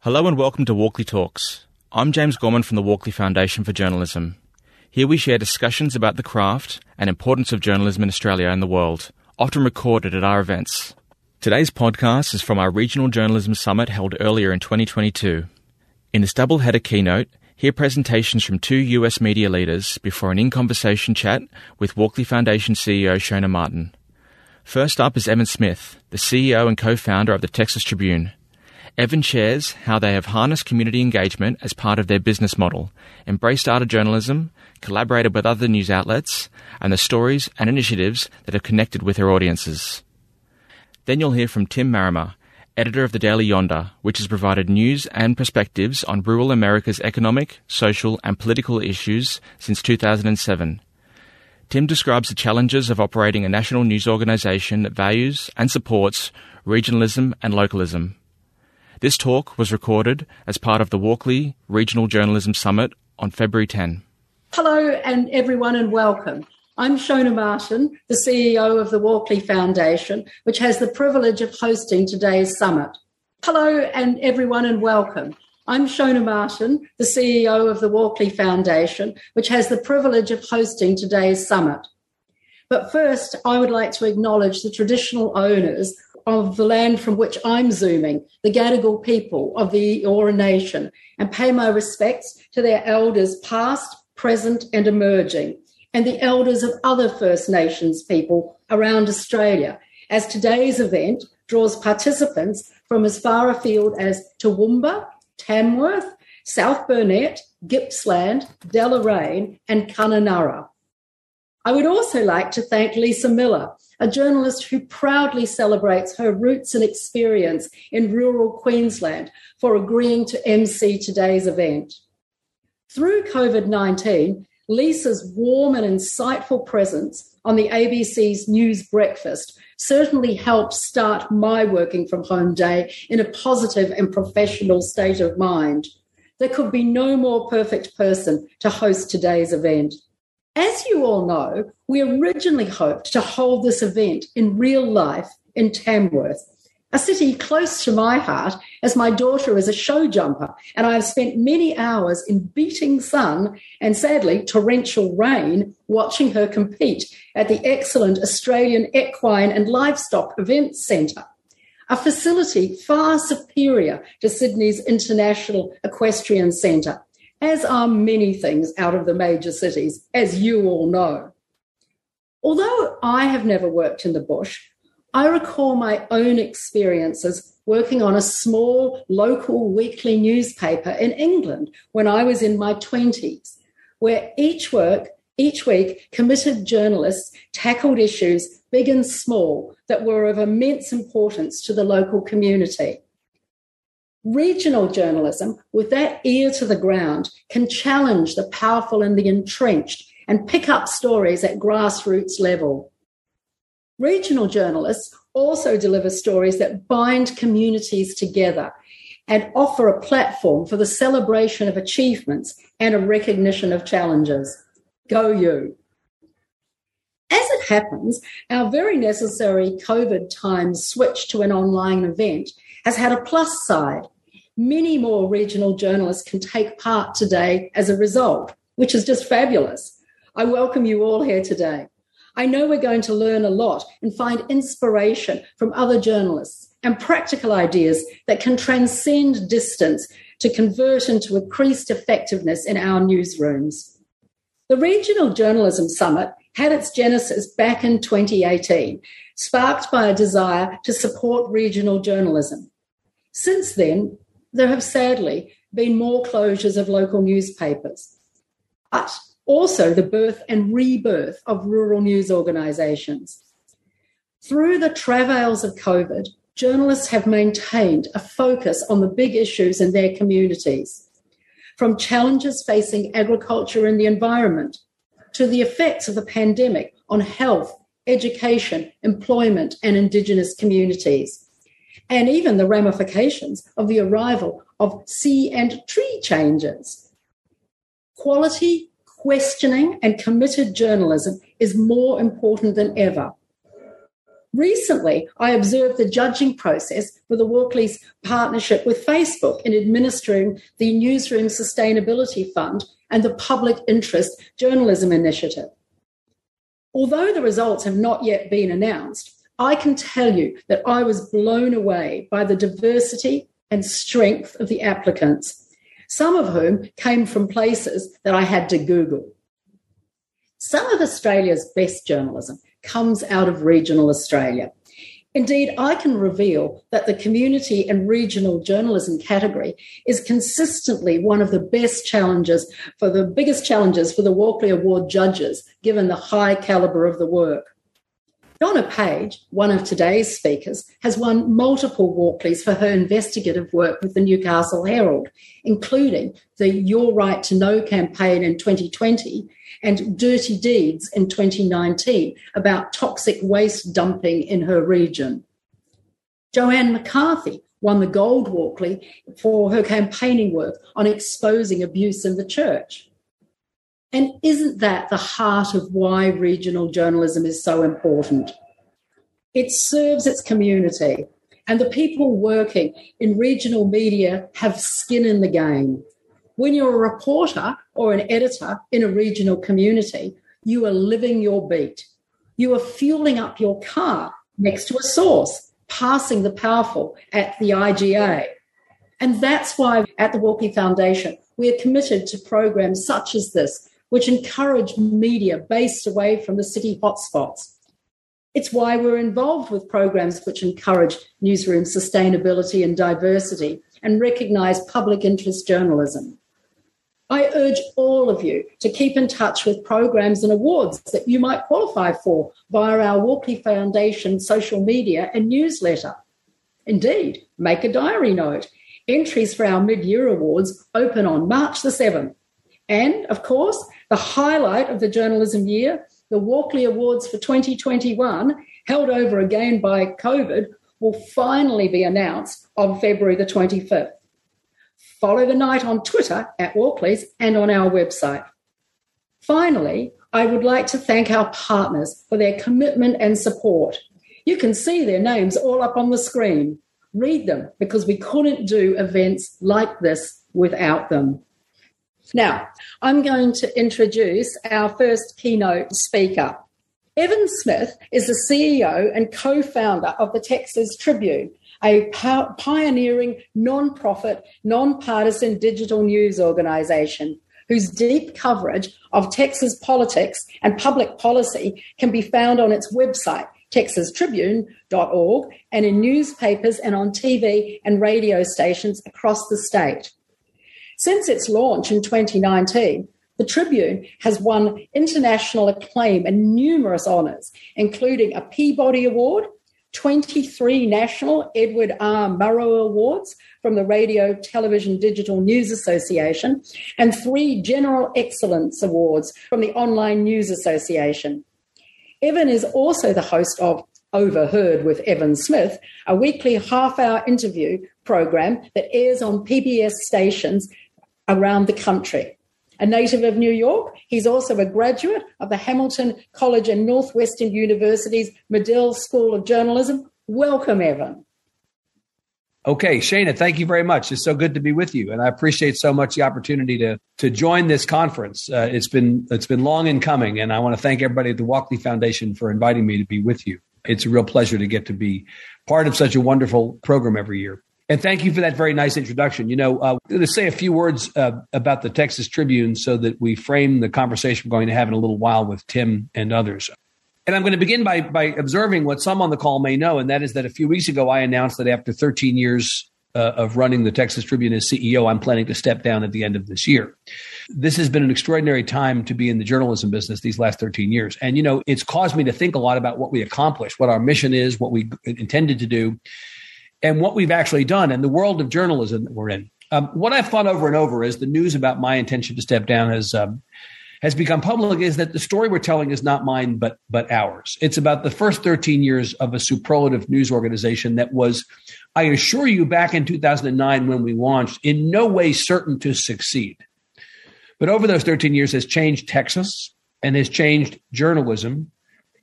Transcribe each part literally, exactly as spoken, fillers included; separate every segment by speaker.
Speaker 1: Hello and welcome to Walkley Talks. I'm James Gorman from the Walkley Foundation for Journalism. Here we share discussions about the craft and importance of journalism in Australia and the world, often recorded at our events. Today's podcast is from our Regional Journalism Summit held earlier in twenty twenty-two. In this double-header keynote, hear presentations from two U S media leaders before an in-conversation chat with Walkley Foundation C E O Shona Martin. First up is Evan Smith, the C E O and co-founder of the Texas Tribune. Evan shares how they have harnessed community engagement as part of their business model, embraced data journalism, collaborated with other news outlets, and the stories and initiatives that have connected with their audiences. Then you'll hear from Tim Marrimer, editor of the Daily Yonder, which has provided news and perspectives on rural America's economic, social and political issues since two thousand seven. Tim describes the challenges of operating a national news organisation that values and supports regionalism and localism. This talk was recorded as part of the Walkley Regional Journalism Summit on February tenth.
Speaker 2: Hello and everyone and welcome. I'm Shona Martin, the C E O of the Walkley Foundation, which has the privilege of hosting today's summit. Hello and everyone and welcome. I'm Shona Martin, the C E O of the Walkley Foundation, which has the privilege of hosting today's summit. But first, I would like to acknowledge the traditional owners of the land from which I'm zooming, the Gadigal people of the Eora Nation, and pay my respects to their elders past, present and emerging, and the elders of other First Nations people around Australia, as today's event draws participants from as far afield as Toowoomba, Tamworth, South Burnett, Gippsland, Deloraine and Kununurra. I would also like to thank Lisa Miller, a journalist who proudly celebrates her roots and experience in rural Queensland, for agreeing to emcee today's event. Through COVID nineteen, Lisa's warm and insightful presence on the A B C's News Breakfast certainly helped start my working from home day in a positive and professional state of mind. There could be no more perfect person to host today's event. As you all know, we originally hoped to hold this event in real life in Tamworth, a city close to my heart as my daughter is a show jumper and I have spent many hours in beating sun and sadly torrential rain watching her compete at the excellent Australian Equine and Livestock Events Centre, a facility far superior to Sydney's International Equestrian Centre, as are many things out of the major cities, as you all know. Although I have never worked in the bush, I recall my own experiences working on a small local weekly newspaper in England when I was in my twenties, where each work, each week committed journalists tackled issues big and small that were of immense importance to the local community. Regional journalism, with that ear to the ground, can challenge the powerful and the entrenched and pick up stories at grassroots level. Regional journalists also deliver stories that bind communities together and offer a platform for the celebration of achievements and a recognition of challenges. Go you! As it happens, our very necessary COVID times switch to an online event has had a plus side. Many more regional journalists can take part today as a result, which is just fabulous. I welcome you all here today. I know we're going to learn a lot and find inspiration from other journalists and practical ideas that can transcend distance to convert into increased effectiveness in our newsrooms. The Regional Journalism Summit had its genesis back in twenty eighteen, sparked by a desire to support regional journalism. Since then, there have sadly been more closures of local newspapers, but also the birth and rebirth of rural news organisations. Through the travails of COVID, journalists have maintained a focus on the big issues in their communities, from challenges facing agriculture and the environment to the effects of the pandemic on health, education, employment and Indigenous communities, and even the ramifications of the arrival of sea and tree changes. Quality, questioning and committed journalism is more important than ever. Recently, I observed the judging process for the Walkleys partnership with Facebook in administering the Newsroom Sustainability Fund and the Public Interest Journalism Initiative. Although the results have not yet been announced, I can tell you that I was blown away by the diversity and strength of the applicants, some of whom came from places that I had to Google. Some of Australia's best journalism comes out of regional Australia. Indeed, I can reveal that the community and regional journalism category is consistently one of the best challenges for the biggest challenges for the Walkley Award judges, given the high calibre of the work. Donna Page, one of today's speakers, has won multiple Walkleys for her investigative work with the Newcastle Herald, including the Your Right to Know campaign in twenty twenty and Dirty Deeds in twenty nineteen about toxic waste dumping in her region. Joanne McCarthy won the Gold Walkley for her campaigning work on exposing abuse in the church. And isn't that the heart of why regional journalism is so important? It serves its community, and the people working in regional media have skin in the game. When you're a reporter or an editor in a regional community, you are living your beat. You are fueling up your car next to a source, passing the powerful at the I G A. And that's why at the Walkley Foundation, we are committed to programs such as this, which encourage media based away from the city hotspots. It's why we're involved with programs which encourage newsroom sustainability and diversity and recognise public interest journalism. I urge all of you to keep in touch with programs and awards that you might qualify for via our Walkley Foundation social media and newsletter. Indeed, make a diary note. Entries for our mid-year awards open on March the seventh. And, of course, the highlight of the journalism year, the Walkley Awards for twenty twenty-one, held over again by COVID, will finally be announced on February the twenty-fifth. Follow the night on Twitter at Walkleys and on our website. Finally, I would like to thank our partners for their commitment and support. You can see their names all up on the screen. Read them, because we couldn't do events like this without them. Now, I'm going to introduce our first keynote speaker. Evan Smith is the C E O and co-founder of the Texas Tribune, a pioneering non-profit, non-partisan digital news organisation whose deep coverage of Texas politics and public policy can be found on its website, texas tribune dot org, and in newspapers and on T V and radio stations across the state. Since its launch in twenty nineteen, the Tribune has won international acclaim and numerous honours, including a Peabody Award, twenty-three national Edward R. Murrow Awards from the Radio Television Digital News Association, and three General Excellence Awards from the Online News Association. Evan is also the host of Overheard with Evan Smith, a weekly half-hour interview program that airs on P B S stations around the country. A native of New York, he's also a graduate of the Hamilton College and Northwestern University's Medill School of Journalism. Welcome, Evan.
Speaker 3: Okay, Shana, thank you very much. It's so good to be with you, and I appreciate so much the opportunity to to join this conference. Uh, it's been it's been long in coming, and I want to thank everybody at the Walkley Foundation for inviting me to be with you. It's a real pleasure to get to be part of such a wonderful program every year. And thank you for that very nice introduction. You know, uh, I'm going to say a few words uh, about the Texas Tribune so that we frame the conversation we're going to have in a little while with Tim and others. And I'm going to begin by by observing what some on the call may know, and that is that a few weeks ago I announced that after thirteen years uh, of running the Texas Tribune as C E O, I'm planning to step down at the end of this year. This has been an extraordinary time to be in the journalism business these last thirteen years. And, you know, it's caused me to think a lot about what we accomplished, what our mission is, what we intended to do, and what we've actually done in the world of journalism that we're in. Um, what I've thought over and over as the news about my intention to step down has um, has become public is that the story we're telling is not mine, but but ours. It's about the first thirteen years of a superlative news organization that was, I assure you, back in two thousand nine when we launched, in no way certain to succeed. But over those thirteen years has changed Texas and has changed journalism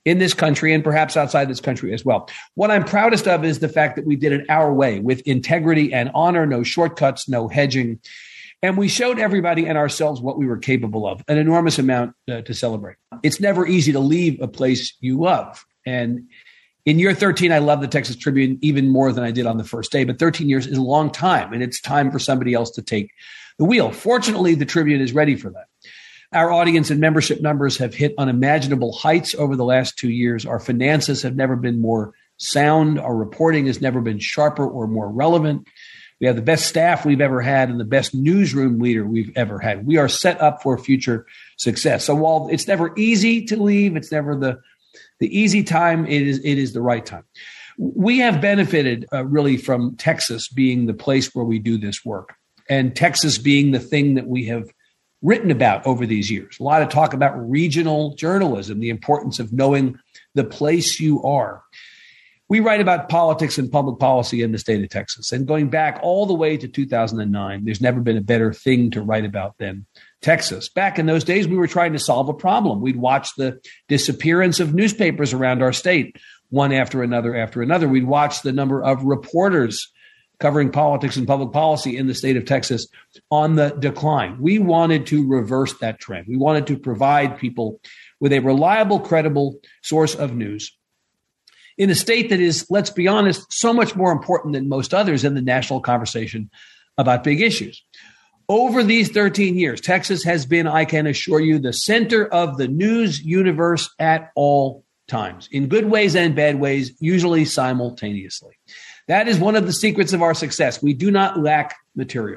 Speaker 3: in this country and perhaps outside this country as well. What I'm proudest of is the fact that we did it our way with integrity and honor, no shortcuts, no hedging. And we showed everybody and ourselves what we were capable of, an enormous amount uh, to celebrate. It's never easy to leave a place you love. And in year thirteen, I love the Texas Tribune even more than I did on the first day. But thirteen years is a long time, and it's time for somebody else to take the wheel. Fortunately, the Tribune is ready for that. Our audience and membership numbers have hit unimaginable heights over the last two years. Our finances have never been more sound. Our reporting has never been sharper or more relevant. We have the best staff we've ever had and the best newsroom leader we've ever had. We are set up for future success. So while it's never easy to leave, it's never the, the easy time, it is, it is the right time. We have benefited uh, really from Texas being the place where we do this work, and Texas being the thing that we have written about over these years. A lot of talk about regional journalism, the importance of knowing the place you are. We write about politics and public policy in the state of Texas. And going back all the way to two thousand nine, there's never been a better thing to write about than Texas. Back in those days, we were trying to solve a problem. We'd watch the disappearance of newspapers around our state, one after another after another. We'd watch the number of reporters covering politics and public policy in the state of Texas on the decline. We wanted to reverse that trend. We wanted to provide people with a reliable, credible source of news in a state that is, let's be honest, so much more important than most others in the national conversation about big issues. Over these thirteen years, Texas has been, I can assure you, the center of the news universe at all times, in good ways and bad ways, usually simultaneously. That is one of the secrets of our success. We do not lack material.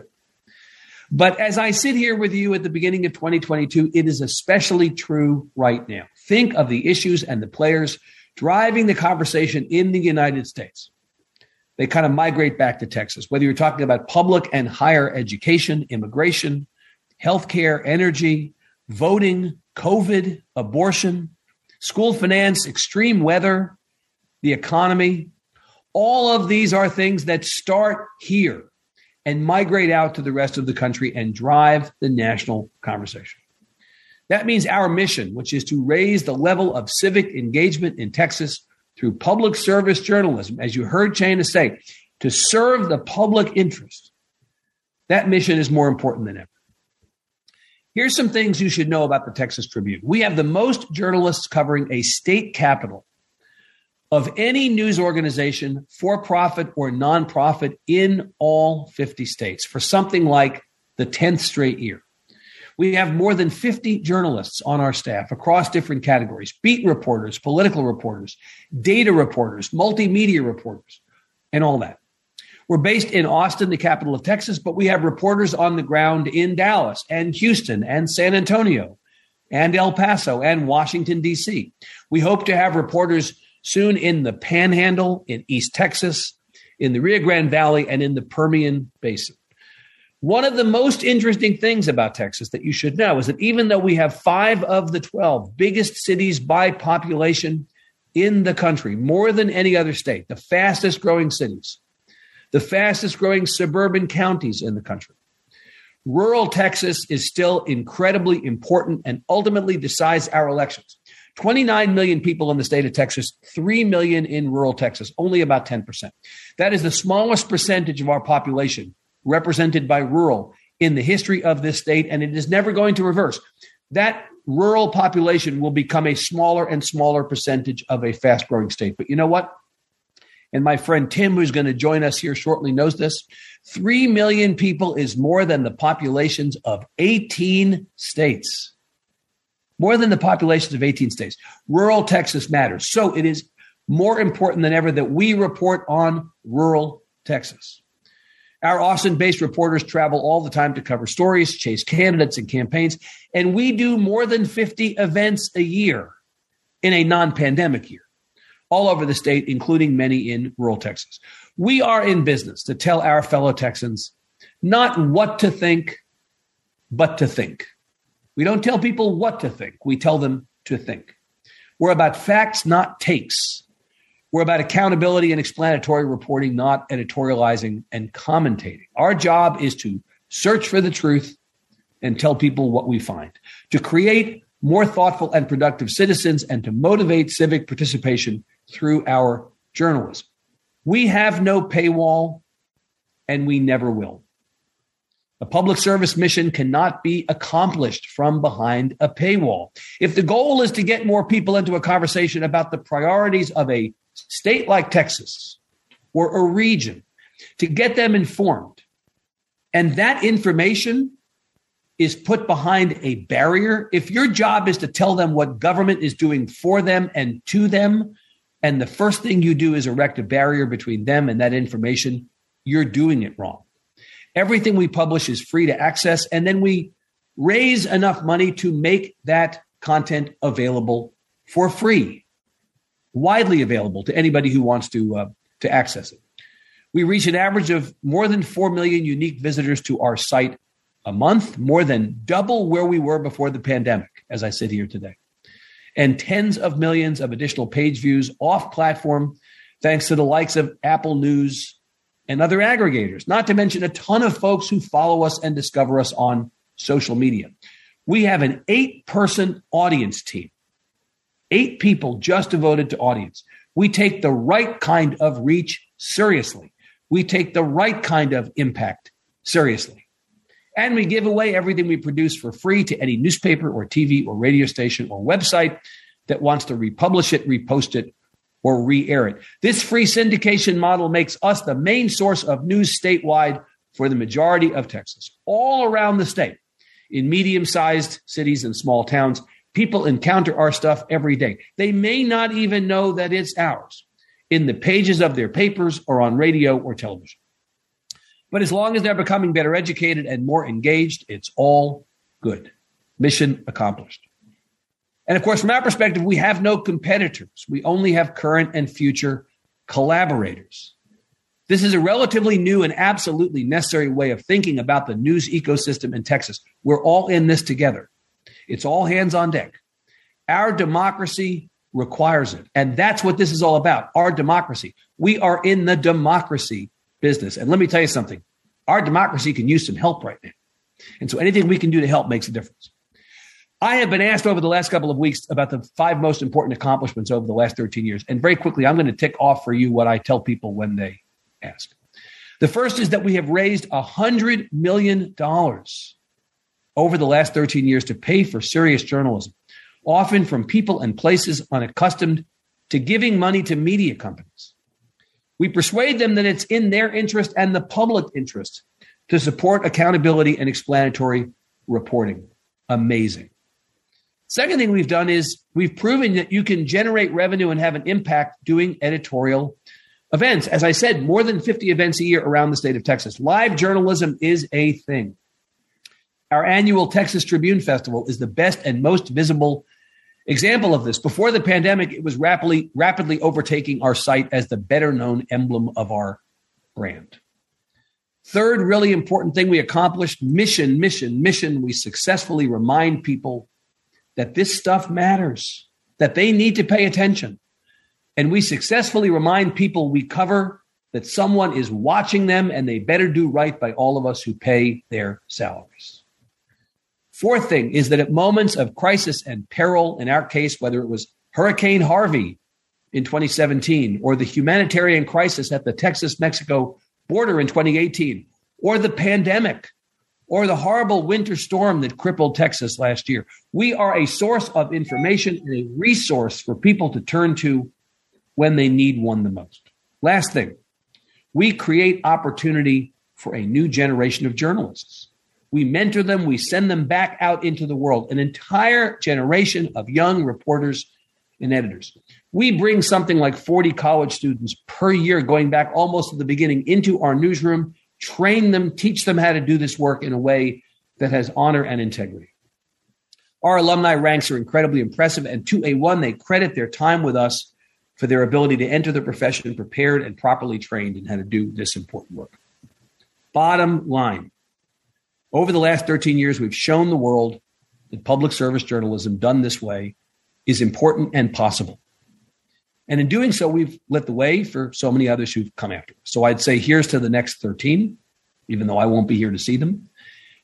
Speaker 3: But as I sit here with you at the beginning of twenty twenty-two, it is especially true right now. Think of the issues and the players driving the conversation in the United States. They kind of migrate back to Texas, whether you're talking about public and higher education, immigration, healthcare, energy, voting, COVID, abortion, school finance, extreme weather, the economy. All of these are things that start here and migrate out to the rest of the country and drive the national conversation. That means our mission, which is to raise the level of civic engagement in Texas through public service journalism, as you heard Shana say, to serve the public interest. That mission is more important than ever. Here's some things you should know about the Texas Tribune. We have the most journalists covering a state capital of any news organization, for-profit or nonprofit, in all fifty states for something like the tenth straight year. We have more than fifty journalists on our staff across different categories: beat reporters, political reporters, data reporters, multimedia reporters, and all that. We're based in Austin, the capital of Texas, but we have reporters on the ground in Dallas and Houston and San Antonio and El Paso and Washington, D C. We hope to have reporters soon in the Panhandle, in East Texas, in the Rio Grande Valley, and in the Permian Basin. One of the most interesting things about Texas that you should know is that even though we have five of the twelve biggest cities by population in the country, more than any other state, the fastest growing cities, the fastest growing suburban counties in the country, rural Texas is still incredibly important and ultimately decides our elections. twenty-nine million people in the state of Texas, three million in rural Texas, only about ten percent. That is the smallest percentage of our population represented by rural in the history of this state, and it is never going to reverse. That rural population will become a smaller and smaller percentage of a fast-growing state. But you know what? And my friend Tim, who's going to join us here shortly, knows this. Three million people is more than the populations of eighteen states. More than the populations of eighteen states. Rural Texas matters. So it is more important than ever that we report on rural Texas. Our Austin-based reporters travel all the time to cover stories, chase candidates and campaigns, and we do more than fifty events a year in a non-pandemic year, all over the state, including many in rural Texas. We are in business to tell our fellow Texans not what to think, but to think. We don't tell people what to think. We tell them to think. We're about facts, not takes. We're about accountability and explanatory reporting, not editorializing and commentating. Our job is to search for the truth and tell people what we find, to create more thoughtful and productive citizens, and to motivate civic participation through our journalism. We have no paywall, and we never will. A public service mission cannot be accomplished from behind a paywall. If the goal is to get more people into a conversation about the priorities of a state like Texas or a region, to get them informed, and that information is put behind a barrier, if your job is to tell them what government is doing for them and to them, and the first thing you do is erect a barrier between them and that information, you're doing it wrong. Everything we publish is free to access, and then we raise enough money to make that content available for free, widely available to anybody who wants to, uh, to access it. We reach an average of more than four million unique visitors to our site a month, more than double where we were before the pandemic, as I sit here today, and tens of millions of additional page views off platform, thanks to the likes of Apple News and other aggregators, not to mention a ton of folks who follow us and discover us on social media. We have an eight-person audience team, eight people just devoted to audience. We take the right kind of reach seriously. We take the right kind of impact seriously. And we give away everything we produce for free to any newspaper or T V or radio station or website that wants to republish it, repost it, or re-air it. This free syndication model makes us the main source of news statewide for the majority of Texas. All around the state, in medium-sized cities and small towns, people encounter our stuff every day. They may not even know that it's ours in the pages of their papers or on radio or television. But as long as they're becoming better educated and more engaged, it's all good. Mission accomplished. And of course, from our perspective, we have no competitors. We only have current and future collaborators. This is a relatively new and absolutely necessary way of thinking about the news ecosystem in Texas. We're all in this together. It's all hands on deck. Our democracy requires it. And that's what this is all about, our democracy. We are in the democracy business. And let me tell you something. Our democracy can use some help right now. And so anything we can do to help makes a difference. I have been asked over the last couple of weeks about the five most important accomplishments over the last thirteen years. And very quickly, I'm going to tick off for you what I tell people when they ask. The first is that we have raised one hundred million dollars over the last thirteen years to pay for serious journalism, often from people and places unaccustomed to giving money to media companies. We persuade them that it's in their interest and the public interest to support accountability and explanatory reporting. Amazing. Second thing we've done is we've proven that you can generate revenue and have an impact doing editorial events. As I said, more than fifty events a year around the state of Texas. Live journalism is a thing. Our annual Texas Tribune Festival is the best and most visible example of this. Before the pandemic, it was rapidly, rapidly overtaking our site as the better known emblem of our brand. Third really important thing we accomplished, mission, mission, mission. We successfully remind people that this stuff matters, that they need to pay attention. And we successfully remind people we cover that someone is watching them and they better do right by all of us who pay their salaries. Fourth thing is that at moments of crisis and peril, in our case, whether it was Hurricane Harvey in twenty seventeen or the humanitarian crisis at the Texas-Mexico border in twenty eighteen, or the pandemic, or the horrible winter storm that crippled Texas last year, we are a source of information and a resource for people to turn to when they need one the most. Last thing, we create opportunity for a new generation of journalists. We mentor them. We send them back out into the world, an entire generation of young reporters and editors. We bring something like forty college students per year, going back almost to the beginning, into our newsroom, train them, teach them how to do this work in a way that has honor and integrity. Our alumni ranks are incredibly impressive, and to a one, they credit their time with us for their ability to enter the profession prepared and properly trained in how to do this important work. Bottom line, over the last thirteen years, we've shown the world that public service journalism done this way is important and possible. And in doing so, we've lit the way for so many others who've come after us. So I'd say here's to the next thirteen, even though I won't be here to see them.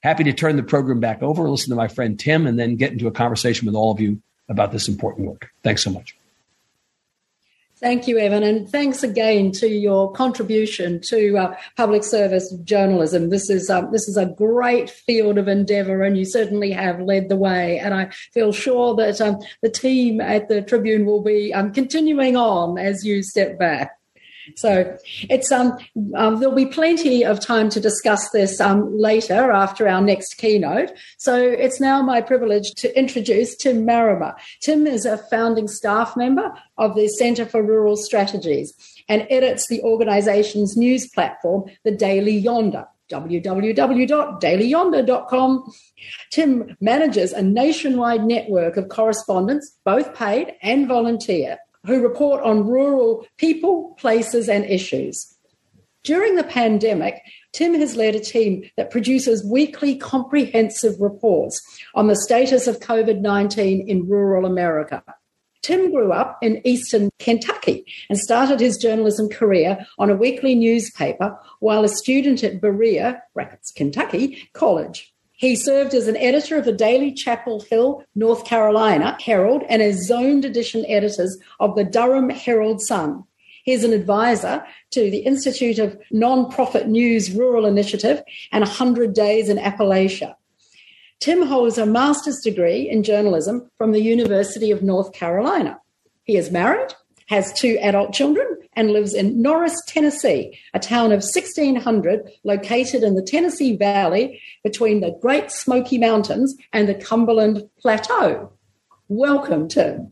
Speaker 3: happy to turn the program back over, listen to my friend Tim, and then get into a conversation with all of you about this important work. Thanks so much.
Speaker 2: Thank you, Evan, and thanks again to your contribution to uh, public service journalism. This is um, this is a great field of endeavour, and you certainly have led the way. And I feel sure that um, the team at the Tribune will be um, continuing on as you step back. So it's um, um, there'll be plenty of time to discuss this um, later after our next keynote. So it's now my privilege to introduce Tim Marrimer. Tim is a founding staff member of the Centre for Rural Strategies and edits the organisation's news platform, The Daily Yonder, w w w dot daily yonder dot com. Tim manages a nationwide network of correspondents, both paid and volunteer, who report on rural people, places and issues. During the pandemic, Tim has led a team that produces weekly comprehensive reports on the status of COVID nineteen in rural America. Tim grew up in eastern Kentucky and started his journalism career on a weekly newspaper while a student at Berea, brackets Kentucky, College. He served as an editor of the Daily Chapel Hill, North Carolina Herald and as zoned edition editors of the Durham Herald Sun. He's an advisor to the Institute of Nonprofit News Rural Initiative and one hundred Days in Appalachia. Tim holds a master's degree in journalism from the University of North Carolina. He is married, has two adult children, and lives in Norris, Tennessee, a town of sixteen hundred located in the Tennessee Valley between the Great Smoky Mountains and the Cumberland Plateau. Welcome, Tim.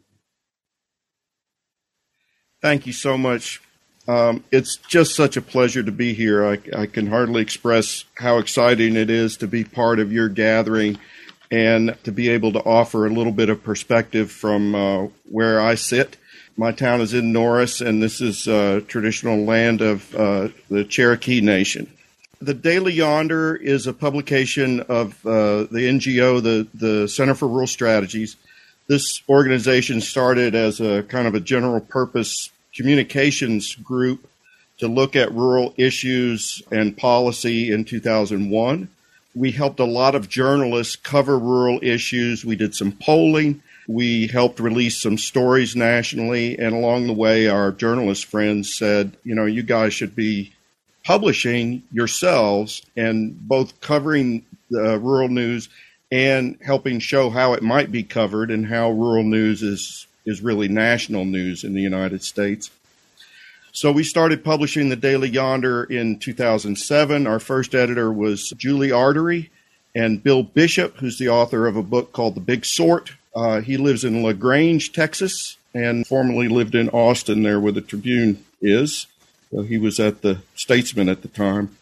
Speaker 4: Thank you so much. Um, it's just such a pleasure to be here. I, I can hardly express how exciting it is to be part of your gathering and to be able to offer a little bit of perspective from uh, where I sit. My town is in Norris, and this is uh, traditional land of uh, the Cherokee Nation. The Daily Yonder is a publication of uh, the N G O, the, the Center for Rural Strategies. This organization started as a kind of a general purpose communications group to look at rural issues and policy in two thousand one. We helped a lot of journalists cover rural issues. We did some polling. We helped release some stories nationally, and along the way, our journalist friends said, you know, you guys should be publishing yourselves and both covering the rural news and helping show how it might be covered and how rural news is, is really national news in the United States. So we started publishing the Daily Yonder in two thousand seven. Our first editor was Julie Artery, and Bill Bishop, who's the author of a book called The Big Sort. Uh, he lives in LaGrange, Texas, and formerly lived in Austin, there where the Tribune is. So he was at the Statesman at the time.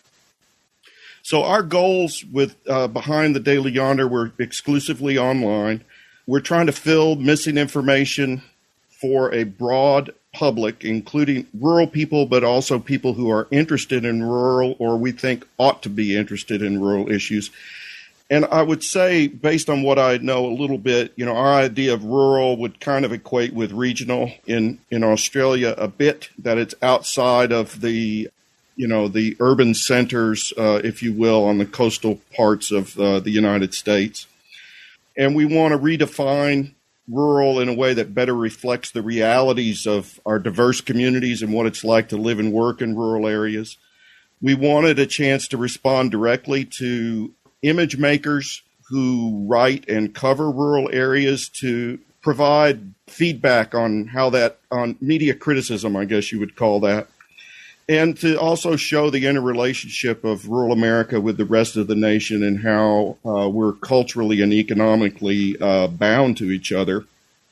Speaker 4: So our goals with uh, behind the Daily Yonder were exclusively online. We're trying to fill missing information for a broad public, including rural people, but also people who are interested in rural or we think ought to be interested in rural issues. And I would say, based on what I know a little bit, you know, our idea of rural would kind of equate with regional in, in Australia a bit, that it's outside of the, you know, the urban centers, uh, if you will, on the coastal parts of uh, the United States. And we want to redefine rural in a way that better reflects the realities of our diverse communities and what it's like to live and work in rural areas. We wanted a chance to respond directly to image makers who write and cover rural areas to provide feedback on how that, on media criticism, I guess you would call that, and to also show the interrelationship of rural America with the rest of the nation and how uh, we're culturally and economically uh, bound to each other.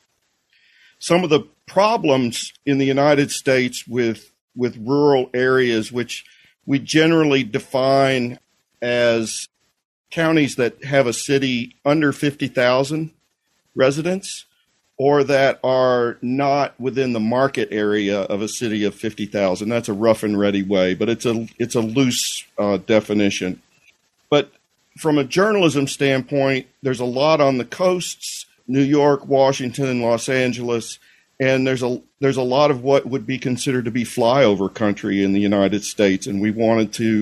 Speaker 4: Some of the problems in the United States with, with rural areas, which we generally define as counties that have a city under fifty thousand residents or that are not within the market area of a city of fifty thousand. That's a rough and ready way, but it's a it's a loose uh, definition. But from a journalism standpoint, there's a lot on the coasts, New York, Washington, and Los Angeles, and there's a there's a lot of what would be considered to be flyover country in the United States, and we wanted to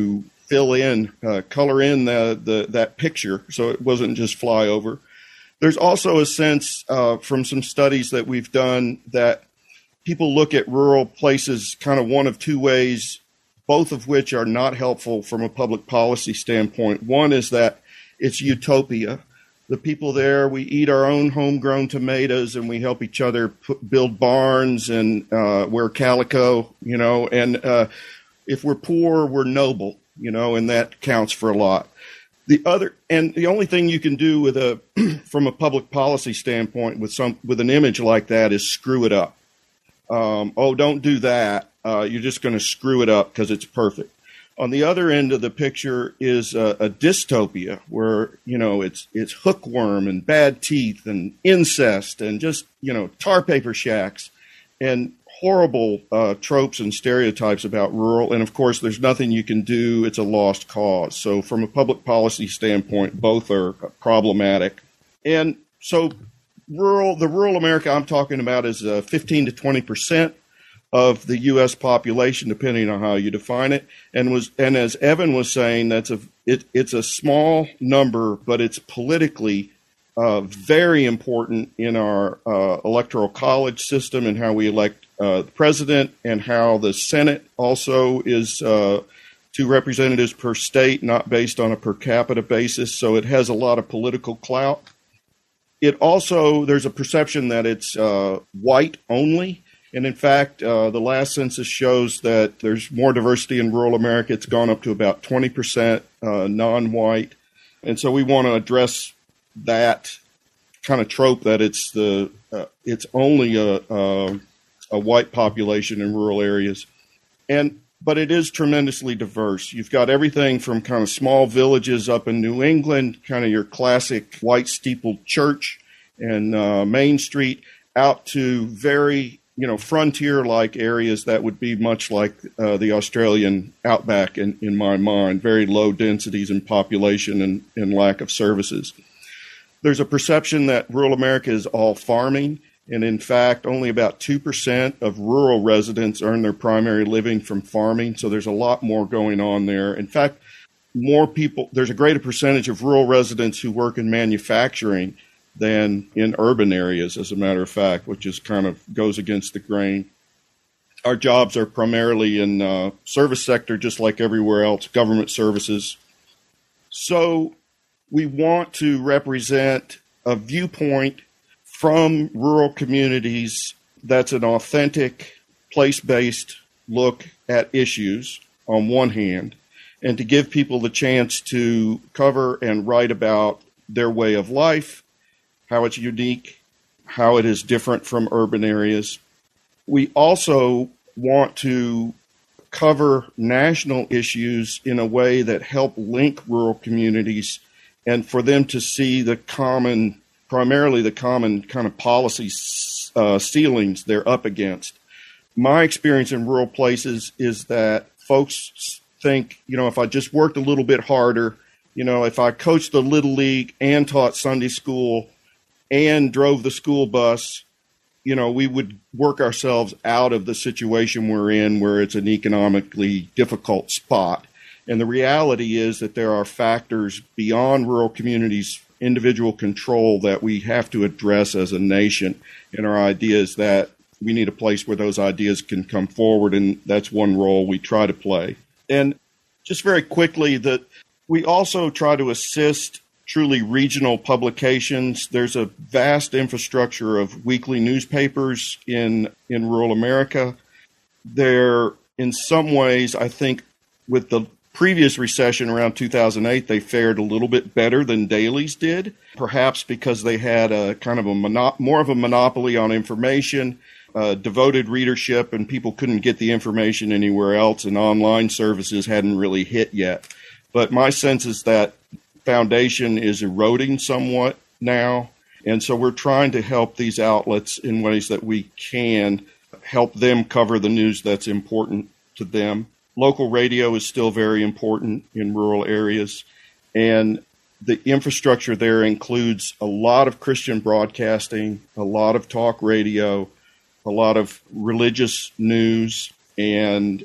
Speaker 4: fill in, uh, color in the, the that picture so it wasn't just flyover. There's also a sense uh, from some studies that we've done that people look at rural places kind of one of two ways, both of which are not helpful from a public policy standpoint. One is that it's utopia. The people there, we eat our own homegrown tomatoes and we help each other put, build barns and uh, wear calico, you know, and uh, if we're poor, we're noble, you know, and that counts for a lot. The other, and the only thing you can do with a, from a public policy standpoint with some, with an image like that is screw it up. Um, oh, don't do that. Uh, you're just going to screw it up because it's perfect. On the other end of the picture is a, a dystopia where, you know, it's it's hookworm and bad teeth and incest and just, you know, tar paper shacks and horrible uh, tropes and stereotypes about rural. And, of course, there's nothing you can do. It's a lost cause. So from a public policy standpoint, both are problematic. And so rural, the rural America I'm talking about is uh, fifteen to twenty percent of the U S population, depending on how you define it. And was and as Evan was saying, that's a it, it's a small number, but it's politically uh, very important in our uh, electoral college system and how we elect uh, the president, and how the Senate also is uh, two representatives per state, not based on a per capita basis. So it has a lot of political clout. It also, there's a perception that it's uh, white only. And in fact, uh, the last census shows that there's more diversity in rural America. It's gone up to about twenty percent uh, non-white. And so we want to address that kind of trope that it's the uh, it's only a, a a white population in rural areas. And but it is tremendously diverse. You've got everything from kind of small villages up in New England, kind of your classic white steepled church and uh, Main Street, out to very you know, frontier-like areas that would be much like uh, the Australian outback in, in my mind, very low densities in population and, and lack of services. There's a perception that rural America is all farming, and in fact, only about two percent of rural residents earn their primary living from farming, so there's a lot more going on there. In fact, more people, there's a greater percentage of rural residents who work in manufacturing than in urban areas, as a matter of fact, which is kind of goes against the grain. Our jobs are primarily in uh, service sector, just like everywhere else, government services. So we want to represent a viewpoint from rural communities that's an authentic, place-based look at issues on one hand, and to give people the chance to cover and write about their way of life, how it's unique, how it is different from urban areas. We also want to cover national issues in a way that help link rural communities and for them to see the common, primarily the common kind of policy uh, ceilings they're up against. My experience in rural places is that folks think, you know, if I just worked a little bit harder, you know, if I coached the Little League and taught Sunday school and drove the school bus, you know, we would work ourselves out of the situation we're in where it's an economically difficult spot. And the reality is that there are factors beyond rural communities' individual control that we have to address as a nation. And our idea is that we need a place where those ideas can come forward, and that's one role we try to play. And just very quickly, that we also try to assist truly regional publications. There's a vast infrastructure of weekly newspapers in, in rural America. They're, in some ways, I think, with the previous recession around two thousand eight, they fared a little bit better than dailies did, perhaps because they had a kind of a mono- more of a monopoly on information, uh, devoted readership, and people couldn't get the information anywhere else, and online services hadn't really hit yet. But my sense is that foundation is eroding somewhat now, and so we're trying to help these outlets in ways that we can help them cover the news that's important to them. Local radio is still very important in rural areas, and the infrastructure there includes a lot of Christian broadcasting, a lot of talk radio, a lot of religious news, and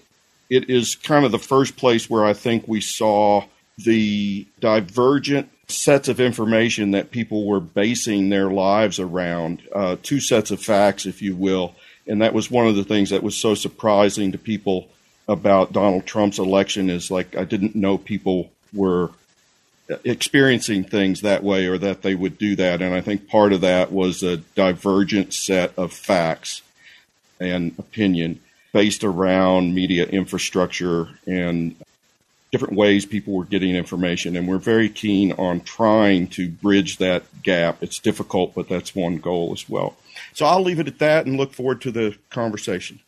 Speaker 4: it is kind of the first place where I think we saw the divergent sets of information that people were basing their lives around, uh, two sets of facts, if you will. And that was one of the things that was so surprising to people about Donald Trump's election, is like, I didn't know people were experiencing things that way, or that they would do that. And I think part of that was a divergent set of facts and opinion based around media infrastructure and different ways people were getting information. And we're very keen on trying to bridge that gap. It's difficult, but that's one goal as well. So I'll leave it at that and look forward to the conversation.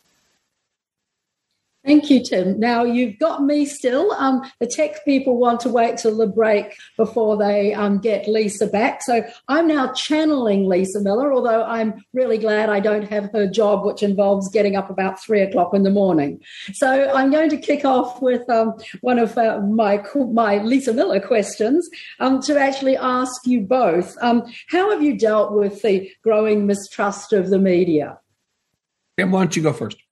Speaker 2: Thank you, Tim. Now, you've got me still. Um, the tech people want to wait till the break before they um, get Lisa back. So I'm now channeling Lisa Miller, although I'm really glad I don't have her job, which involves getting up about three o'clock in the morning. So I'm going to kick off with um, one of uh, my my Lisa Miller questions um, to actually ask you both. Um, how have you dealt with the growing mistrust of the media?
Speaker 3: Tim, why don't you go first?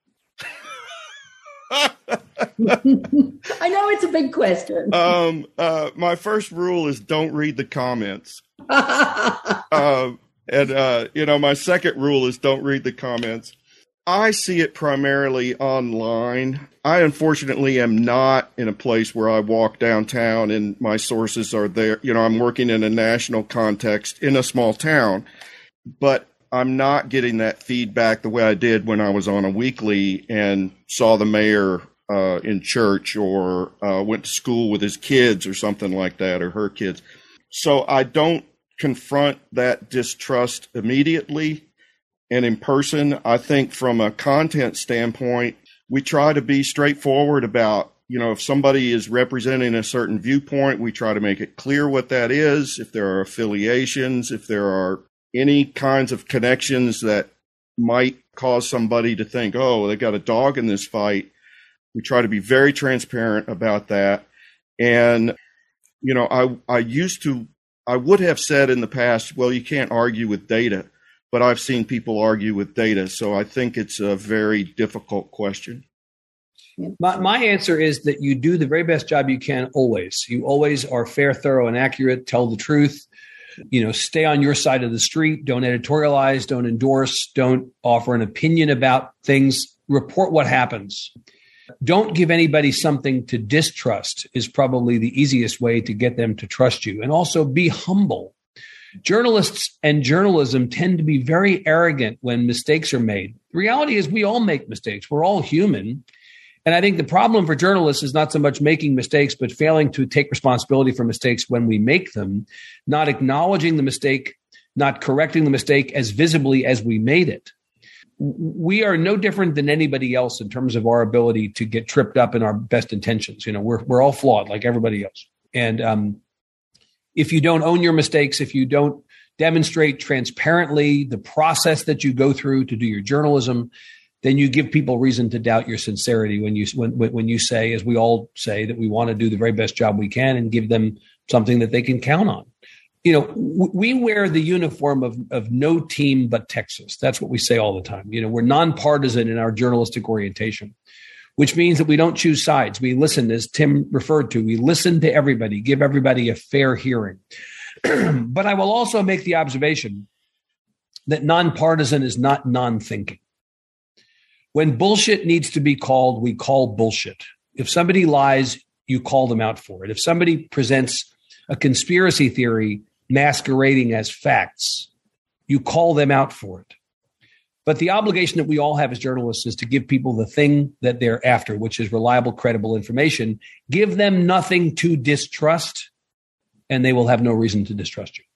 Speaker 2: I know it's a big question.
Speaker 4: Um, uh, my first rule is don't read the comments. uh, and, uh, you know, my second rule is don't read the comments. I see it primarily online. I, unfortunately, am not in a place where I walk downtown and my sources are there. You know, I'm working in a national context in a small town, but I'm not getting that feedback the way I did when I was on a weekly and saw the mayor uh, in church, or uh, went to school with his kids or something like that, or her kids. So I don't confront that distrust immediately and in person. I think from a content standpoint, we try to be straightforward about, you know, if somebody is representing a certain viewpoint, we try to make it clear what that is. If there are affiliations, if there are any kinds of connections that might cause somebody to think, oh, they got a dog in this fight, we try to be very transparent about that. And, you know, I, I used to, I would have said in the past, well, you can't argue with data, but I've seen people argue with data. So I think it's a very difficult question.
Speaker 3: My, my answer is that you do the very best job you can always. You always are fair, thorough, and accurate, tell the truth. You know, stay on your side of the street. Don't editorialize, don't endorse, don't offer an opinion about things. Report what happens. Don't give anybody something to distrust is probably the easiest way to get them to trust you. And also be humble. Journalists and journalism tend to be very arrogant when mistakes are made. The reality is we all make mistakes. We're all human. And I think the problem for journalists is not so much making mistakes, but failing to take responsibility for mistakes when we make them, not acknowledging the mistake, not correcting the mistake as visibly as we made it. We are no different than anybody else in terms of our ability to get tripped up in our best intentions. You know, we're we're all flawed like everybody else. And um, if you don't own your mistakes, if you don't demonstrate transparently the process that you go through to do your journalism, then you give people reason to doubt your sincerity when you when when you say, as we all say, that we want to do the very best job we can and give them something that they can count on. You know, we wear the uniform of of no team but Texas. That's what we say all the time. You know, we're nonpartisan in our journalistic orientation, which means that we don't choose sides. We listen, as Tim referred to, we listen to everybody, give everybody a fair hearing. But I will also make the observation that nonpartisan is not non-thinking. When bullshit needs to be called, we call bullshit. If somebody lies, you call them out for it. If somebody presents a conspiracy theory masquerading as facts, you call them out for it. But the obligation that we all have as journalists is to give people the thing that they're after, which is reliable, credible information. Give them nothing to distrust, and they will have no reason to distrust you.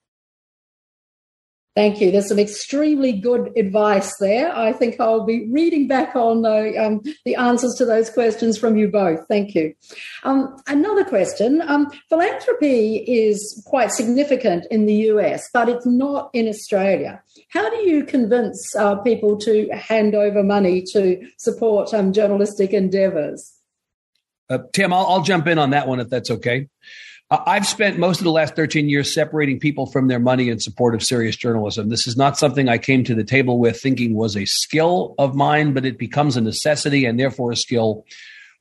Speaker 2: Thank you. There's some extremely good advice there. I think I'll be reading back on the, um, the answers to those questions from you both. Thank you. Um, another question. Um, philanthropy is quite significant in the U S, but it's not in Australia. How do you convince uh, people to hand over money to support um, journalistic endeavours?
Speaker 3: Uh, Tim, I'll, I'll jump in on that one if that's okay. I've spent most of the last thirteen years separating people from their money in support of serious journalism. This is not something I came to the table with thinking was a skill of mine, but it becomes a necessity and therefore a skill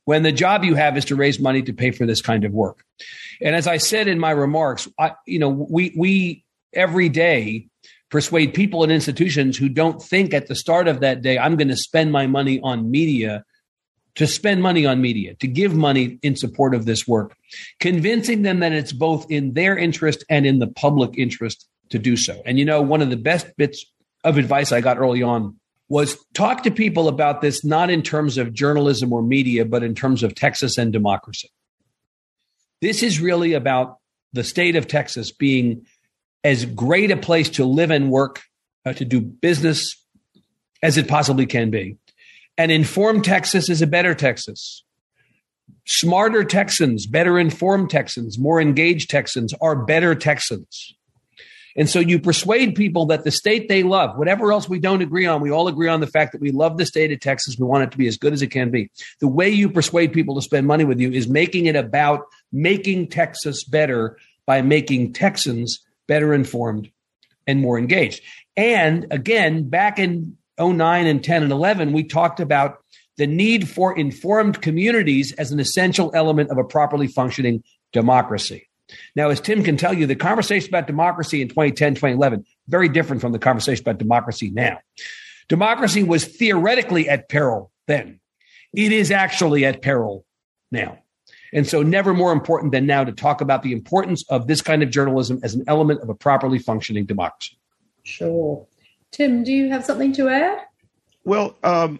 Speaker 3: when the job you have is to raise money to pay for this kind of work. And as I said in my remarks, I, you know, we we every day persuade people and institutions who don't think at the start of that day, I'm going to spend my money on media, to spend money on media, to give money in support of this work, convincing them that it's both in their interest and in the public interest to do so. And, you know, one of the best bits of advice I got early on was talk to people about this, not in terms of journalism or media, but in terms of Texas and democracy. This is really about the state of Texas being as great a place to live and work, uh, to do business as it possibly can be. An informed Texas is a better Texas. Smarter Texans, better informed Texans, more engaged Texans are better Texans. And so you persuade people that the state they love, whatever else we don't agree on, we all agree on the fact that we love the state of Texas. We want it to be as good as it can be. The way you persuade people to spend money with you is making it about making Texas better by making Texans better informed and more engaged. And again, back in oh nine and ten and eleven, we talked about the need for informed communities as an essential element of a properly functioning democracy. Now, as Tim can tell you, the conversation about democracy in twenty ten, twenty eleven, very different from the conversation about democracy now. Democracy was theoretically at peril then. It is actually at peril now. And so never more important than now to talk about the importance of this kind of journalism as an element of a properly functioning democracy.
Speaker 2: Sure. Tim, do you have something to add?
Speaker 4: Well, um,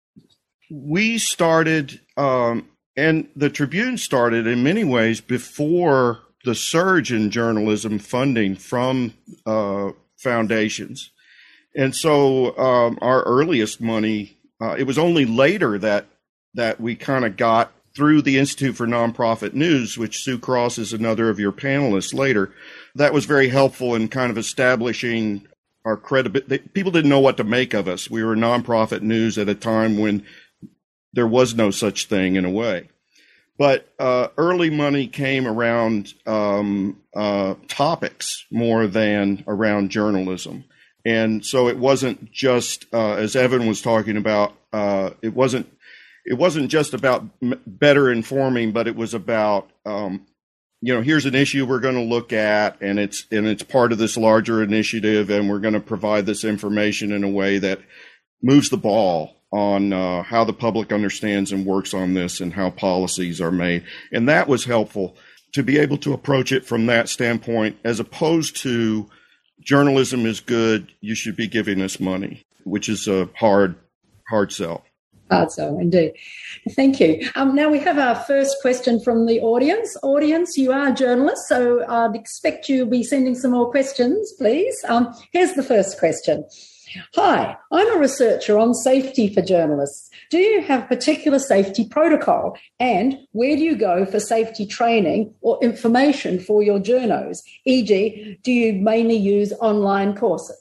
Speaker 4: we started, um, and the Tribune started in many ways before the surge in journalism funding from uh, foundations. And so um, our earliest money, uh, it was only later that that we kind of got through the Institute for Nonprofit News, which Sue Cross is another of your panelists later. That was very helpful in kind of establishing our credibility. People didn't know what to make of us. We were nonprofit news at a time when there was no such thing in a way. But uh, early money came around um, uh, topics more than around journalism. And so it wasn't just, uh, as Evan was talking about, uh, it wasn't it wasn't just about m- better informing, but it was about, um, you know, here's an issue we're going to look at, and it's and it's part of this larger initiative, and we're going to provide this information in a way that moves the ball on uh, how the public understands and works on this and how policies are made. And that was helpful to be able to approach it from that standpoint, as opposed to journalism is good, you should be giving us money, which is a hard, hard sell.
Speaker 2: Hard sell, indeed. Thank you. Um, now we have our first question from the audience. Audience, you are journalists, so I'd expect you'll be sending some more questions, please. Um, here's the first question. Hi, I'm a researcher on safety for journalists. Do you have particular safety protocol? And where do you go for safety training or information for your journos? for example, do you mainly use online courses?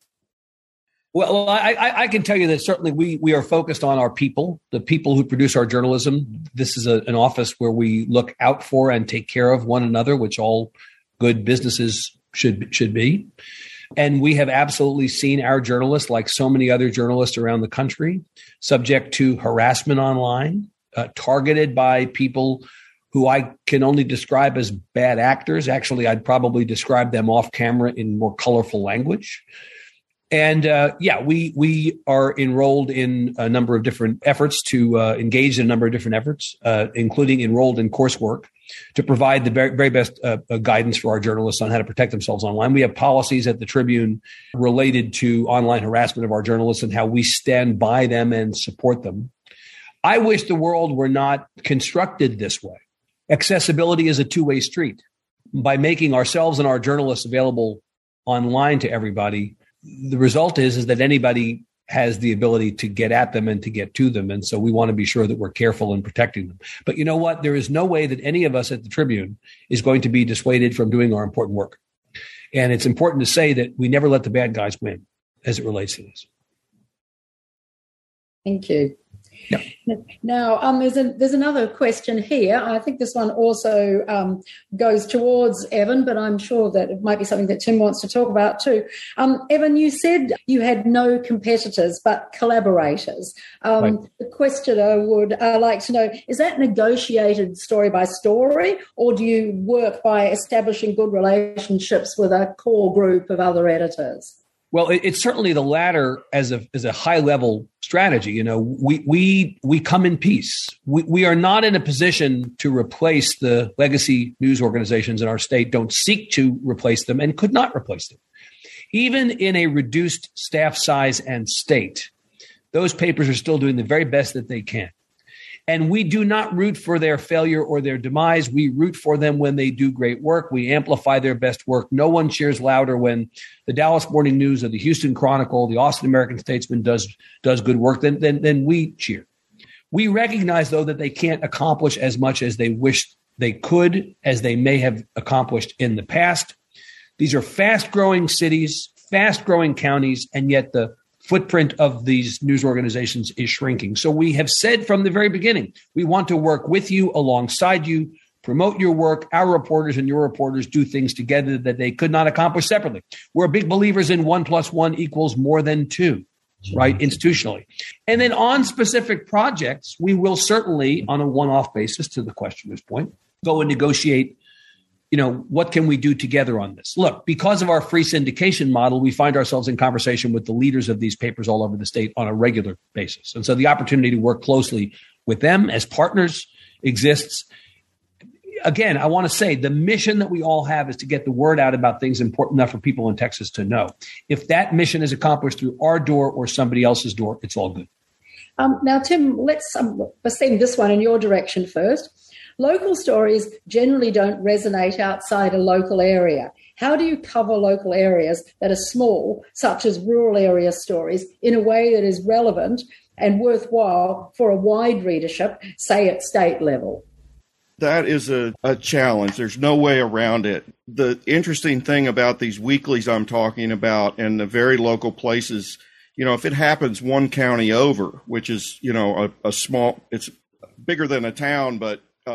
Speaker 3: Well, I, I, I can tell you that certainly we we are focused on our people, the people who produce our journalism. This is a, an office where we look out for and take care of one another, which all good businesses should should be. And we have absolutely seen our journalists, like so many other journalists around the country, subject to harassment online, uh, targeted by people who I can only describe as bad actors. Actually, I'd probably describe them off camera in more colorful language. And uh, yeah, we we are enrolled in a number of different efforts to uh, engage in a number of different efforts, uh, including enrolled in coursework to provide the very, very best uh, uh, guidance for our journalists on how to protect themselves online. We have policies at the Tribune related to online harassment of our journalists and how we stand by them and support them. I wish the world were not constructed this way. Accessibility is a two-way street. By making ourselves and our journalists available online to everybody, the result is, is that anybody has the ability to get at them and to get to them. And so we want to be sure that we're careful in protecting them. But you know what? There is no way that any of us at the Tribune is going to be dissuaded from doing our important work. And it's important to say that we never let the bad guys win as it relates to this.
Speaker 2: Thank you.
Speaker 3: Yep.
Speaker 2: Now, um, there's, a, there's another question here. I think this one also um, goes towards Evan, but I'm sure that it might be something that Tim wants to talk about too. Um, Evan, you said you had no competitors but collaborators. Um, right. The questioner would uh, like to know, is that negotiated story by story, or do you work by establishing good relationships with a core group of other editors?
Speaker 3: Well, it, it's certainly the latter as a as a high level strategy. You know, we we we come in peace. We we are not in a position to replace the legacy news organizations in our state. Don't seek to replace them, and could not replace them. Even in a reduced staff size and state, those papers are still doing the very best that they can. And we do not root for their failure or their demise. We root for them when they do great work. We amplify their best work. No one cheers louder when the Dallas Morning News or the Houston Chronicle, the Austin American Statesman does does good work, then, then, then we cheer. We recognize, though, that they can't accomplish as much as they wish they could, as they may have accomplished in the past. These are fast-growing cities, fast-growing counties, and yet the footprint of these news organizations is shrinking. So we have said from the very beginning, we want to work with you, alongside you, promote your work. Our reporters and your reporters do things together that they could not accomplish separately. We're big believers in one plus one equals more than two, right, institutionally. And then on specific projects, we will certainly, on a one-off basis, to the questioner's point, go and negotiate, you know, what can we do together on this? Look, because of our free syndication model, we find ourselves in conversation with the leaders of these papers all over the state on a regular basis. And so the opportunity to work closely with them as partners exists. Again, I want to say the mission that we all have is to get the word out about things important enough for people in Texas to know. If that mission is accomplished through our door or somebody else's door, it's all good.
Speaker 2: Um, now, Tim, let's, um, let's send this one in your direction first. Local stories generally don't resonate outside a local area. How do you cover local areas that are small, such as rural area stories, in a way that is relevant and worthwhile for a wide readership, say at state level?
Speaker 4: That is a, a challenge. There's no way around it. The interesting thing about these weeklies I'm talking about and the very local places, you know, if it happens one county over, which is, you know, a, a small, it's bigger than a town, but Uh,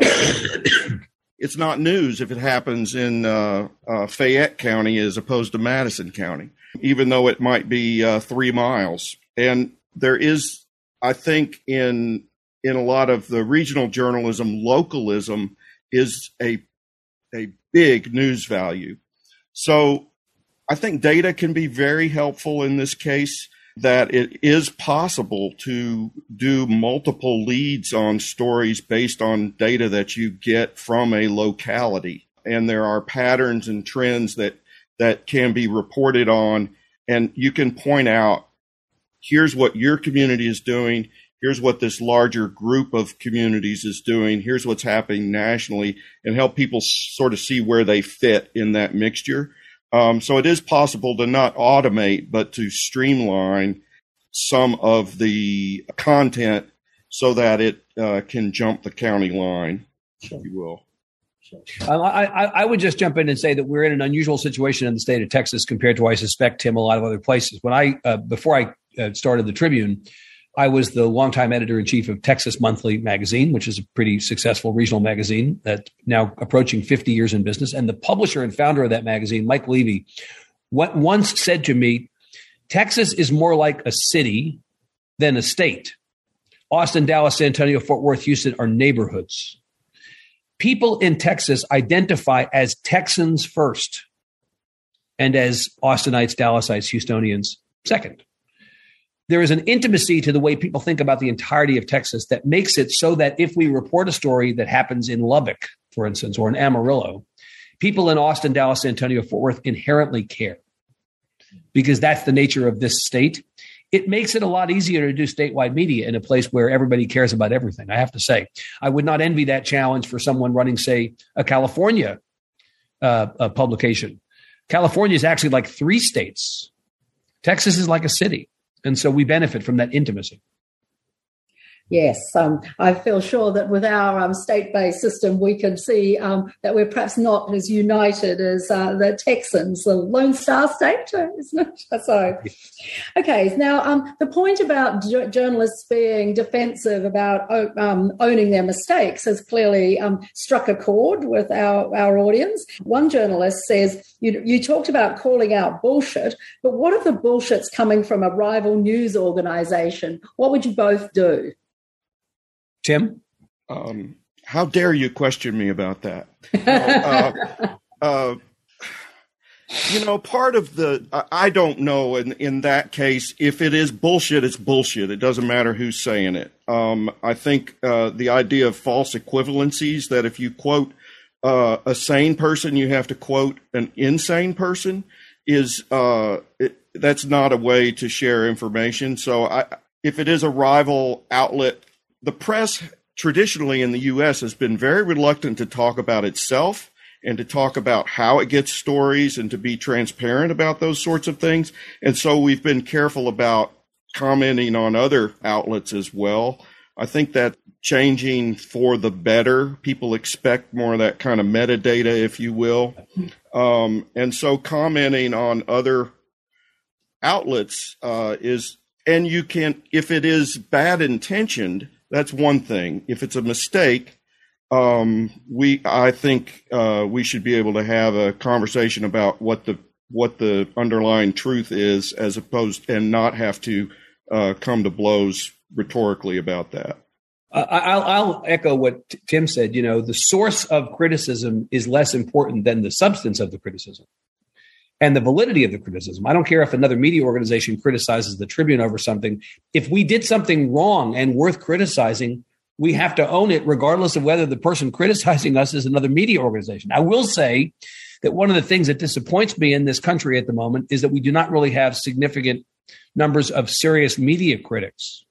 Speaker 4: it's not news if it happens in uh, uh, Fayette County as opposed to Madison County, even though it might be uh, three miles. And there is, I think, in in a lot of the regional journalism, localism is a a big news value. So I think data can be very helpful in this case, that it is possible to do multiple leads on stories based on data that you get from a locality. And there are patterns and trends that, that can be reported on. And you can point out, here's what your community is doing. Here's what this larger group of communities is doing. Here's what's happening nationally, and help people sort of see where they fit in that mixture. Um, so it is possible to not automate, but to streamline some of the content so that it uh, can jump the county line, sure. if you will.
Speaker 3: Sure. Um, I, I would just jump in and say that we're in an unusual situation in the state of Texas compared to, I suspect, Tim, a lot of other places. When I uh, before I uh, started the Tribune, I was the longtime editor-in-chief of Texas Monthly magazine, which is a pretty successful regional magazine that's now approaching fifty years in business. And the publisher and founder of that magazine, Mike Levy, what once said to me, Texas is more like a city than a state. Austin, Dallas, San Antonio, Fort Worth, Houston are neighborhoods. People in Texas identify as Texans first and as Austinites, Dallasites, Houstonians second. There is an intimacy to the way people think about the entirety of Texas that makes it so that if we report a story that happens in Lubbock, for instance, or in Amarillo, people in Austin, Dallas, San Antonio, Fort Worth inherently care, because that's the nature of this state. It makes it a lot easier to do statewide media in a place where everybody cares about everything. I have to say, I would not envy that challenge for someone running, say, a California uh, a publication. California is actually like three states. Texas is like a city. And so we benefit from that intimacy.
Speaker 2: Yes, um, I feel sure that with our um, state-based system, we can see um, that we're perhaps not as united as uh, the Texans, the Lone Star State, isn't it? So, okay, now um, the point about j- journalists being defensive about um, owning their mistakes has clearly um, struck a chord with our, our audience. One journalist says, you, you talked about calling out bullshit, but what if the bullshit's coming from a rival news organisation? What would you both do?
Speaker 3: Tim?
Speaker 4: Um, how dare you question me about that? uh, uh, you know, part of the, I don't know in, in that case, if it is bullshit, it's bullshit. It doesn't matter who's saying it. Um, I think uh, the idea of false equivalencies, that if you quote uh, a sane person, you have to quote an insane person, is uh, it, that's not a way to share information. So I, if it is a rival outlet, the press traditionally in the U S has been very reluctant to talk about itself and to talk about how it gets stories and to be transparent about those sorts of things. And so we've been careful about commenting on other outlets as well. I think that changing for the better. People expect more of that kind of metadata, if you will. Um, and so commenting on other outlets uh, is, and you can, if it is bad intentioned, that's one thing. If it's a mistake, um, we I think uh, we should be able to have a conversation about what the what the underlying truth is, as opposed and not have to uh, come to blows rhetorically about that.
Speaker 3: Uh, I'll, I'll echo what t- Tim said. You know, the source of criticism is less important than the substance of the criticism and the validity of the criticism. I don't care if another media organization criticizes the Tribune over something. If we did something wrong and worth criticizing, we have to own it, regardless of whether the person criticizing us is another media organization. I will say that one of the things that disappoints me in this country at the moment is that we do not really have significant numbers of serious media critics.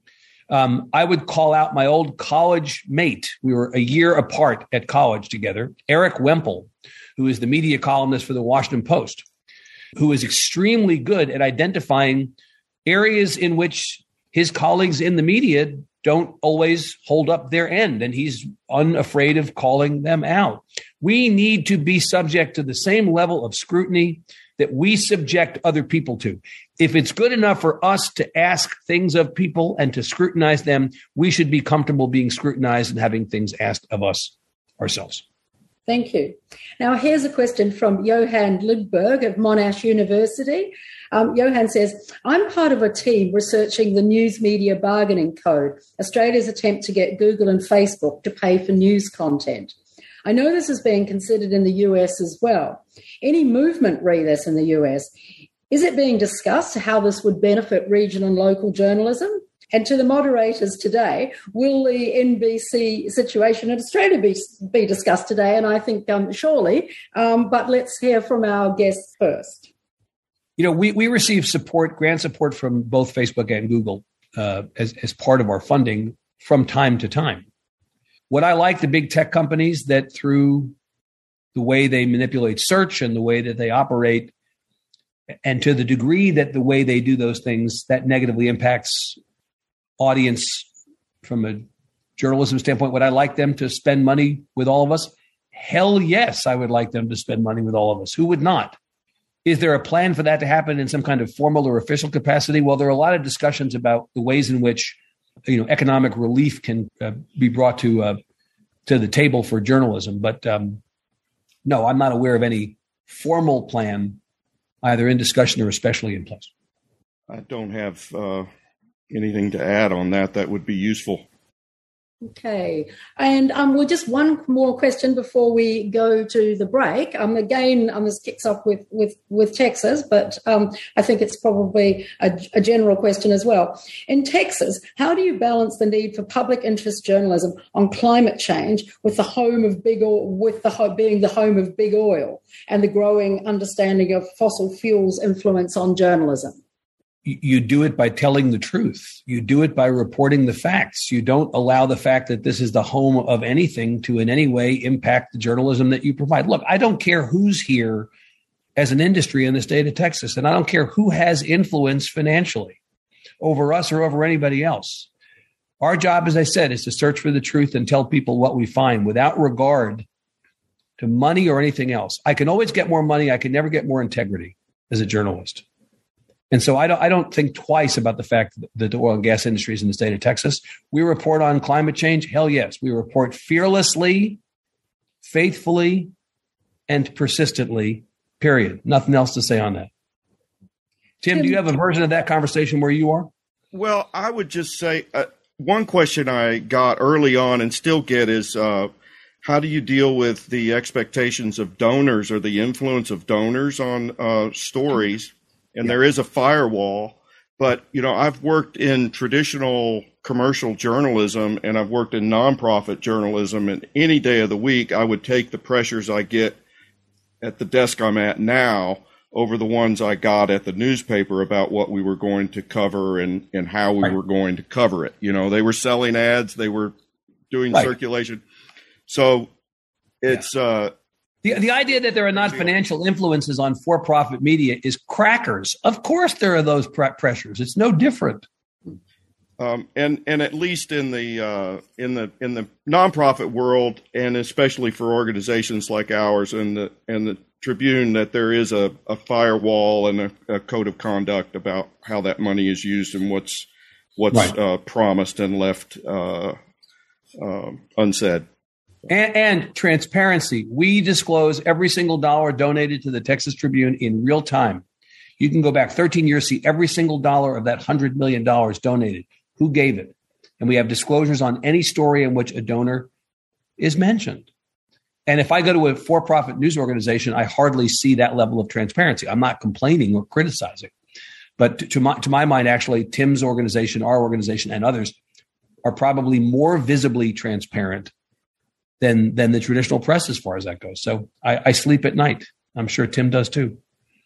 Speaker 3: Um, I would call out my old college mate. We were a year apart at college together, Eric Wemple, who is the media columnist for the Washington Post, who is extremely good at identifying areas in which his colleagues in the media don't always hold up their end, and he's unafraid of calling them out. We need to be subject to the same level of scrutiny that we subject other people to. If it's good enough for us to ask things of people and to scrutinize them, we should be comfortable being scrutinized and having things asked of us ourselves.
Speaker 2: Thank you. Now, here's a question from Johan Lidberg of Monash University. Um, Johan says, I'm part of a team researching the News Media Bargaining Code, Australia's attempt to get Google and Facebook to pay for news content. I know this is being considered in the U S as well. Any movement re this in the U S? Is it being discussed how this would benefit regional and local journalism? And to the moderators today, will the N B C situation in Australia be, be discussed today? And I think um, surely, um, but let's hear from our guests first.
Speaker 3: You know, we, we receive support, grant support from both Facebook and Google uh, as, as part of our funding from time to time. What I like the big tech companies that through the way they manipulate search and the way that they operate, and to the degree that the way they do those things, that negatively impacts audience from a journalism standpoint, would I like them to spend money with all of us? Hell yes, I would like them to spend money with all of us. Who would not? Is there a plan for that to happen in some kind of formal or official capacity? Well, there are a lot of discussions about the ways in which, you know, economic relief can uh, be brought to uh, to the table for journalism. But um, no, I'm not aware of any formal plan, either in discussion or especially in place.
Speaker 4: I don't have uh, anything to add on that. That would be useful.
Speaker 2: Okay. And um, well, just one more question before we go to the break. Um, again, um, this kicks off with, with, with Texas, but um, I think it's probably a, a general question as well. In Texas, how do you balance the need for public interest journalism on climate change with the home of big oil, with the being the home of big oil and the growing understanding of fossil fuels' influence on journalism?
Speaker 3: You do it by telling the truth. You do it by reporting the facts. You don't allow the fact that this is the home of anything to in any way impact the journalism that you provide. Look, I don't care who's here as an industry in the state of Texas, and I don't care who has influence financially over us or over anybody else. Our job, as I said, is to search for the truth and tell people what we find without regard to money or anything else. I can always get more money. I can never get more integrity as a journalist. And so I don't, I don't think twice about the fact that the oil and gas industry is in the state of Texas. We report on climate change. Hell yes. We report fearlessly, faithfully, and persistently, period. Nothing else to say on that. Tim, do you have a version of that conversation where you are?
Speaker 4: Well, I would just say uh, one question I got early on and still get is, uh, how do you deal with the expectations of donors or the influence of donors on uh, stories? And yeah. There is a firewall, but, you know, I've worked in traditional commercial journalism and I've worked in nonprofit journalism, and any day of the week, I would take the pressures I get at the desk I'm at now over the ones I got at the newspaper about what we were going to cover and, and how we right. were going to cover it. You know, they were selling ads, they were doing right. circulation. So it's yeah. uh,
Speaker 3: the the idea that there are not financial influences on for-profit media is crackers. Of course, there are those pre- pressures. It's no different.
Speaker 4: Um, and and at least in the uh, in the in the nonprofit world, and especially for organizations like ours and the and the Tribune, that there is a, a firewall and a, a code of conduct about how that money is used and what's what's right. uh, promised and left uh, uh, unsaid.
Speaker 3: And, and transparency. We disclose every single dollar donated to the Texas Tribune in real time. You can go back thirteen years, see every single dollar of that one hundred million dollars donated. Who gave it? And we have disclosures on any story in which a donor is mentioned. And if I go to a for-profit news organization, I hardly see that level of transparency. I'm not complaining or criticizing. But to, to, my, to my mind, actually, Tim's organization, our organization, and others are probably more visibly transparent than than the traditional press as far as that goes. So I, I sleep at night. I'm sure Tim does too.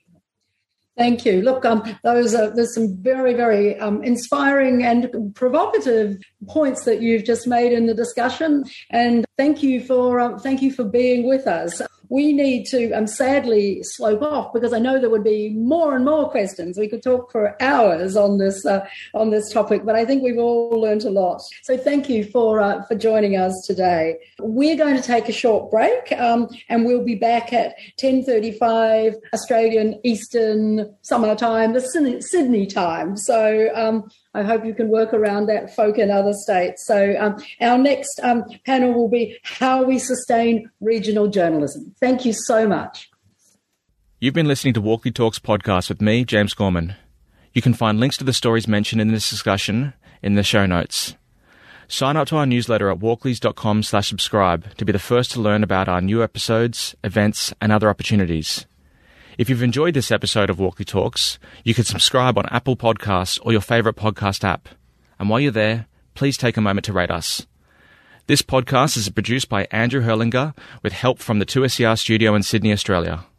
Speaker 2: Thank you. Look, um, those are there's some very, very um, inspiring and provocative points that you've just made in the discussion. And thank you for um, thank you for being with us. We need to um, sadly slope off because I know there would be more and more questions. We could talk for hours on this uh, on this topic, but I think we've all learned a lot. So thank you for uh, for joining us today. We're going to take a short break, um, and we'll be back at ten thirty-five Australian Eastern Summer Time, the Sydney time. So um, I hope you can work around that, folk in other states. So um, our next um, panel will be how we sustain regional journalism. Thank you so much.
Speaker 1: You've been listening to Walkley Talks podcast with me, James Gorman. You can find links to the stories mentioned in this discussion in the show notes. Sign up to our newsletter at walkleys.com slash subscribe to be the first to learn about our new episodes, events, and other opportunities. If you've enjoyed this episode of Walkley Talks, you can subscribe on Apple Podcasts or your favourite podcast app. And while you're there, please take a moment to rate us. This podcast is produced by Andrew Herlinger with help from the two S E R studio in Sydney, Australia.